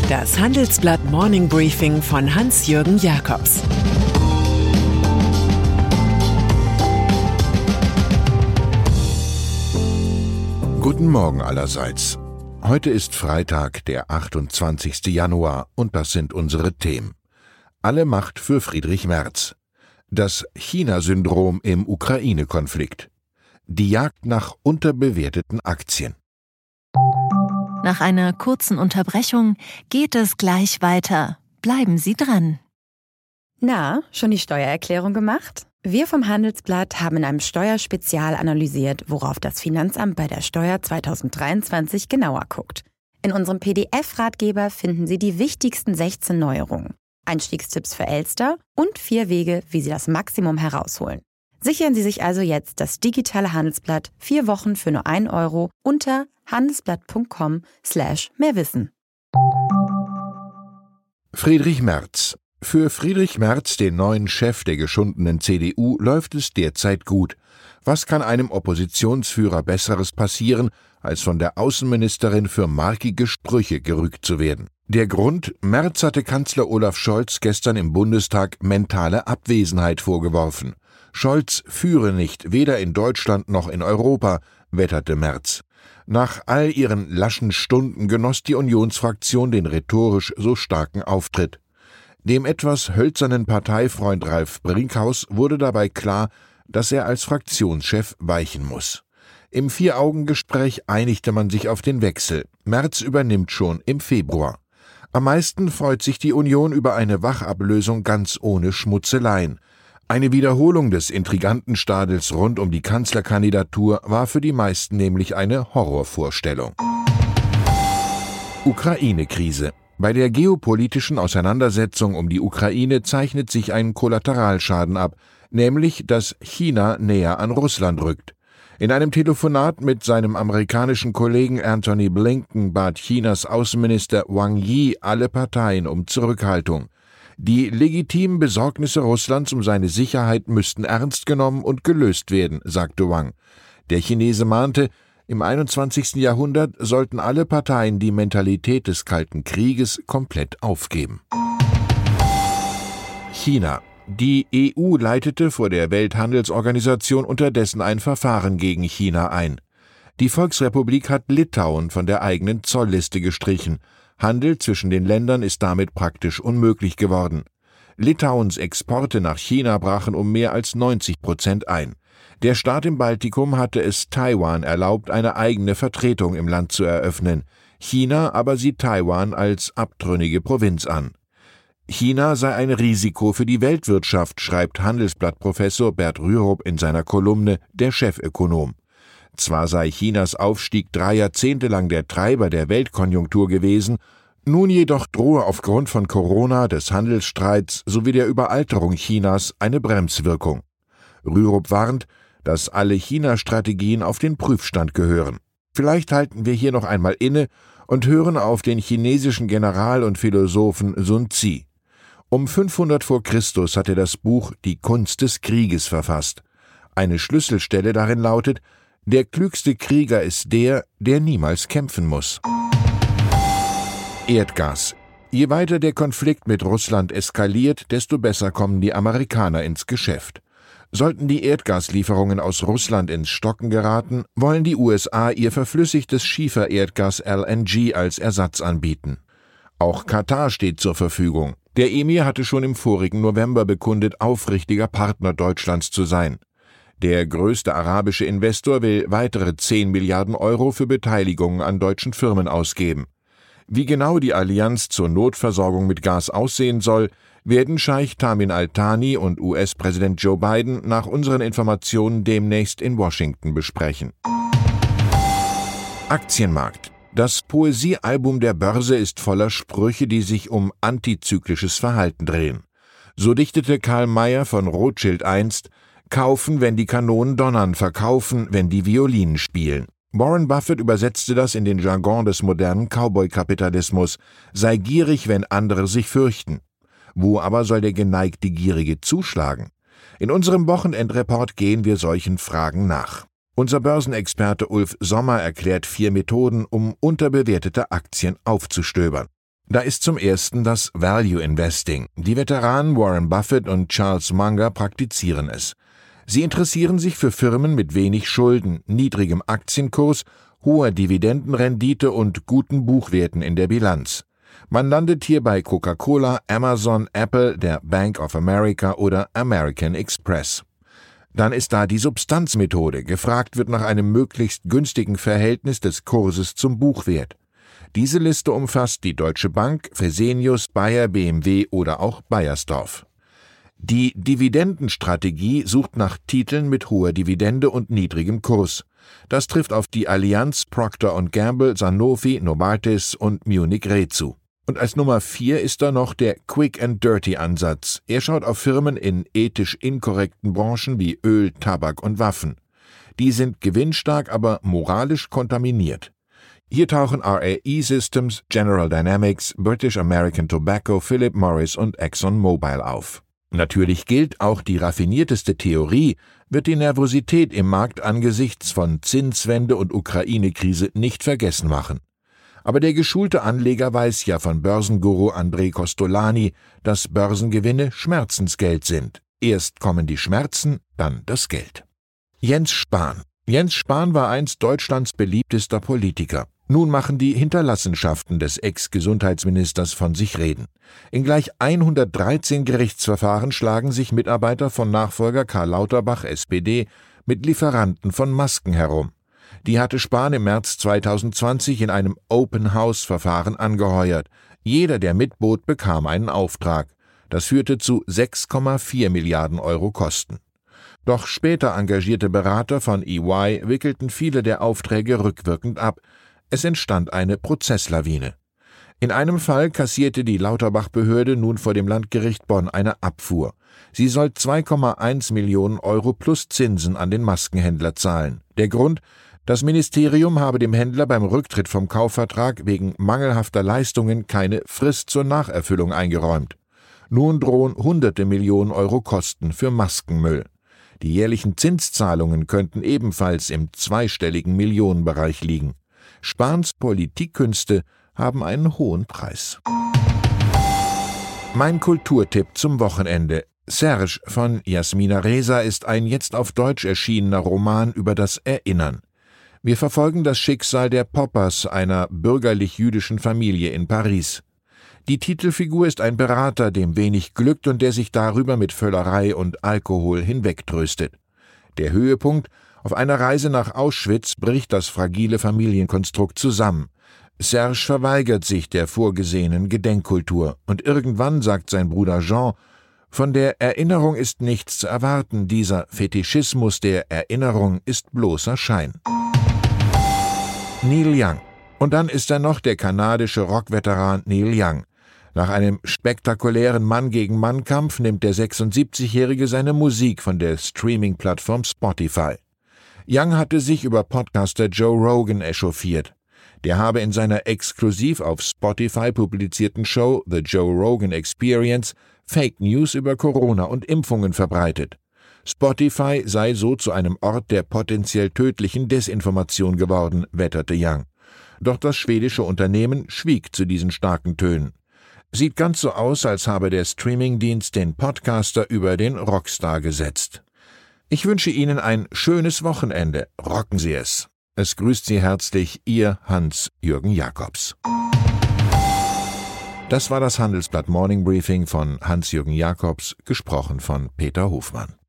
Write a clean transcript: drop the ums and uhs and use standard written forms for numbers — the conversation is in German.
Das Handelsblatt Morning Briefing von Hans-Jürgen Jakobs. Guten Morgen allerseits. Heute ist Freitag, der 28. Januar, und das sind unsere Themen. Alle Macht für Friedrich Merz. Das China-Syndrom im Ukraine-Konflikt. Die Jagd nach unterbewerteten Aktien. Nach einer kurzen Unterbrechung geht es gleich weiter. Bleiben Sie dran. Na, schon die Steuererklärung gemacht? Wir vom Handelsblatt haben in einem Steuerspezial analysiert, worauf das Finanzamt bei der Steuer 2023 genauer guckt. In unserem PDF-Ratgeber finden Sie die wichtigsten 16 Neuerungen, Einstiegstipps für Elster und 4 Wege, wie Sie das Maximum herausholen. Sichern Sie sich also jetzt das digitale Handelsblatt 4 Wochen für nur 1 Euro unter handelsblatt.com/mehrwissen. Friedrich Merz. Für Friedrich Merz, den neuen Chef der geschundenen CDU, läuft es derzeit gut. Was kann einem Oppositionsführer Besseres passieren, als von der Außenministerin für markige Sprüche gerügt zu werden? Der Grund: Merz hatte Kanzler Olaf Scholz gestern im Bundestag mentale Abwesenheit vorgeworfen. Scholz führe nicht, weder in Deutschland noch in Europa, wetterte Merz. Nach all ihren laschen Stunden genoss die Unionsfraktion den rhetorisch so starken Auftritt. Dem etwas hölzernen Parteifreund Ralf Brinkhaus wurde dabei klar, dass er als Fraktionschef weichen muss. Im 4-Augen-Gespräch einigte man sich auf den Wechsel. Merz übernimmt schon im Februar. Am meisten freut sich die Union über eine Wachablösung ganz ohne Schmutzeleien. Eine Wiederholung des intriganten Stadels rund um die Kanzlerkandidatur war für die meisten nämlich eine Horrorvorstellung. Ukraine-Krise. Bei der geopolitischen Auseinandersetzung um die Ukraine zeichnet sich ein Kollateralschaden ab, nämlich dass China näher an Russland rückt. In einem Telefonat mit seinem amerikanischen Kollegen Antony Blinken bat Chinas Außenminister Wang Yi alle Parteien um Zurückhaltung. Die legitimen Besorgnisse Russlands um seine Sicherheit müssten ernst genommen und gelöst werden, sagte Wang. Der Chinese mahnte, im 21. Jahrhundert sollten alle Parteien die Mentalität des Kalten Krieges komplett aufgeben. China. Die EU leitete vor der Welthandelsorganisation unterdessen ein Verfahren gegen China ein. Die Volksrepublik hat Litauen von der eigenen Zollliste gestrichen. Handel zwischen den Ländern ist damit praktisch unmöglich geworden. Litauens Exporte nach China brachen um mehr als 90% ein. Der Staat im Baltikum hatte es Taiwan erlaubt, eine eigene Vertretung im Land zu eröffnen. China aber sieht Taiwan als abtrünnige Provinz an. China sei ein Risiko für die Weltwirtschaft, schreibt Handelsblatt-Professor Bert Rürup in seiner Kolumne Der Chefökonom. Zwar sei Chinas Aufstieg 3 Jahrzehnte lang der Treiber der Weltkonjunktur gewesen, nun jedoch drohe aufgrund von Corona, des Handelsstreits sowie der Überalterung Chinas eine Bremswirkung. Rürup warnt, dass alle China-Strategien auf den Prüfstand gehören. Vielleicht halten wir hier noch einmal inne und hören auf den chinesischen General und Philosophen Sun Tzu. Um 500 vor Christus hat er das Buch Die Kunst des Krieges verfasst. Eine Schlüsselstelle darin lautet: Der klügste Krieger ist der, der niemals kämpfen muss. Erdgas. Je weiter der Konflikt mit Russland eskaliert, desto besser kommen die Amerikaner ins Geschäft. Sollten die Erdgaslieferungen aus Russland ins Stocken geraten, wollen die USA ihr verflüssigtes Schiefererdgas LNG als Ersatz anbieten. Auch Katar steht zur Verfügung. Der Emir hatte schon im vorigen November bekundet, aufrichtiger Partner Deutschlands zu sein. Der größte arabische Investor will weitere 10 Milliarden Euro für Beteiligungen an deutschen Firmen ausgeben. Wie genau die Allianz zur Notversorgung mit Gas aussehen soll, werden Scheich Tamim Al-Thani und US-Präsident Joe Biden nach unseren Informationen demnächst in Washington besprechen. Aktienmarkt. Das Poesiealbum der Börse ist voller Sprüche, die sich um antizyklisches Verhalten drehen. So dichtete Karl Mayer von Rothschild einst: Kaufen, wenn die Kanonen donnern, verkaufen, wenn die Violinen spielen. Warren Buffett übersetzte das in den Jargon des modernen Cowboy-Kapitalismus: Sei gierig, wenn andere sich fürchten. Wo aber soll der geneigte Gierige zuschlagen? In unserem Wochenendreport gehen wir solchen Fragen nach. Unser Börsenexperte Ulf Sommer erklärt 4 Methoden, um unterbewertete Aktien aufzustöbern. Da ist zum ersten das Value Investing. Die Veteranen Warren Buffett und Charles Munger praktizieren es. Sie interessieren sich für Firmen mit wenig Schulden, niedrigem Aktienkurs, hoher Dividendenrendite und guten Buchwerten in der Bilanz. Man landet hier bei Coca-Cola, Amazon, Apple, der Bank of America oder American Express. Dann ist da die Substanzmethode. Gefragt wird nach einem möglichst günstigen Verhältnis des Kurses zum Buchwert. Diese Liste umfasst die Deutsche Bank, Fresenius, Bayer, BMW oder auch Beiersdorf. Die Dividendenstrategie sucht nach Titeln mit hoher Dividende und niedrigem Kurs. Das trifft auf die Allianz, Procter & Gamble, Sanofi, Novartis und Munich Re zu. Und als Nummer 4 ist da noch der Quick-and-Dirty-Ansatz. Er schaut auf Firmen in ethisch inkorrekten Branchen wie Öl, Tabak und Waffen. Die sind gewinnstark, aber moralisch kontaminiert. Hier tauchen RAE Systems, General Dynamics, British American Tobacco, Philip Morris und ExxonMobil auf. Natürlich gilt, auch die raffinierteste Theorie wird die Nervosität im Markt angesichts von Zinswende und Ukraine-Krise nicht vergessen machen. Aber der geschulte Anleger weiß ja von Börsenguru André Costolani, dass Börsengewinne Schmerzensgeld sind. Erst kommen die Schmerzen, dann das Geld. Jens Spahn. Jens Spahn war einst Deutschlands beliebtester Politiker. Nun machen die Hinterlassenschaften des Ex-Gesundheitsministers von sich reden. In gleich 113 Gerichtsverfahren schlagen sich Mitarbeiter von Nachfolger Karl Lauterbach, SPD, mit Lieferanten von Masken herum. Die hatte Spahn im März 2020 in einem Open-House-Verfahren angeheuert. Jeder, der mitbot, bekam einen Auftrag. Das führte zu 6,4 Milliarden Euro Kosten. Doch später engagierte Berater von EY wickelten viele der Aufträge rückwirkend ab. Es entstand eine Prozesslawine. In einem Fall kassierte die Lauterbach-Behörde nun vor dem Landgericht Bonn eine Abfuhr. Sie soll 2,1 Millionen Euro plus Zinsen an den Maskenhändler zahlen. Der Grund: Das Ministerium habe dem Händler beim Rücktritt vom Kaufvertrag wegen mangelhafter Leistungen keine Frist zur Nacherfüllung eingeräumt. Nun drohen hunderte Millionen Euro Kosten für Maskenmüll. Die jährlichen Zinszahlungen könnten ebenfalls im zweistelligen Millionenbereich liegen. Spahns Politikkünste haben einen hohen Preis. Mein Kulturtipp zum Wochenende. Serge von Jasmina Reza ist ein jetzt auf Deutsch erschienener Roman über das Erinnern. Wir verfolgen das Schicksal der Poppers, einer bürgerlich-jüdischen Familie in Paris. Die Titelfigur ist ein Berater, dem wenig glückt und der sich darüber mit Völlerei und Alkohol hinwegtröstet. Der Höhepunkt: Auf einer Reise nach Auschwitz bricht das fragile Familienkonstrukt zusammen. Serge verweigert sich der vorgesehenen Gedenkkultur und irgendwann sagt sein Bruder Jean: Von der Erinnerung ist nichts zu erwarten, dieser Fetischismus der Erinnerung ist bloßer Schein. Neil Young. Und dann ist da noch der kanadische Rockveteran Neil Young. Nach einem spektakulären Mann-gegen-Mann-Kampf nimmt der 76-Jährige seine Musik von der Streaming-Plattform Spotify. Young hatte sich über Podcaster Joe Rogan echauffiert. Der habe in seiner exklusiv auf Spotify publizierten Show The Joe Rogan Experience Fake News über Corona und Impfungen verbreitet. Spotify sei so zu einem Ort der potenziell tödlichen Desinformation geworden, wetterte Young. Doch das schwedische Unternehmen schwieg zu diesen starken Tönen. Sieht ganz so aus, als habe der Streamingdienst den Podcaster über den Rockstar gesetzt. Ich wünsche Ihnen ein schönes Wochenende. Rocken Sie es. Es grüßt Sie herzlich, Ihr Hans-Jürgen Jakobs. Das war das Handelsblatt Morning Briefing von Hans-Jürgen Jakobs, gesprochen von Peter Hofmann.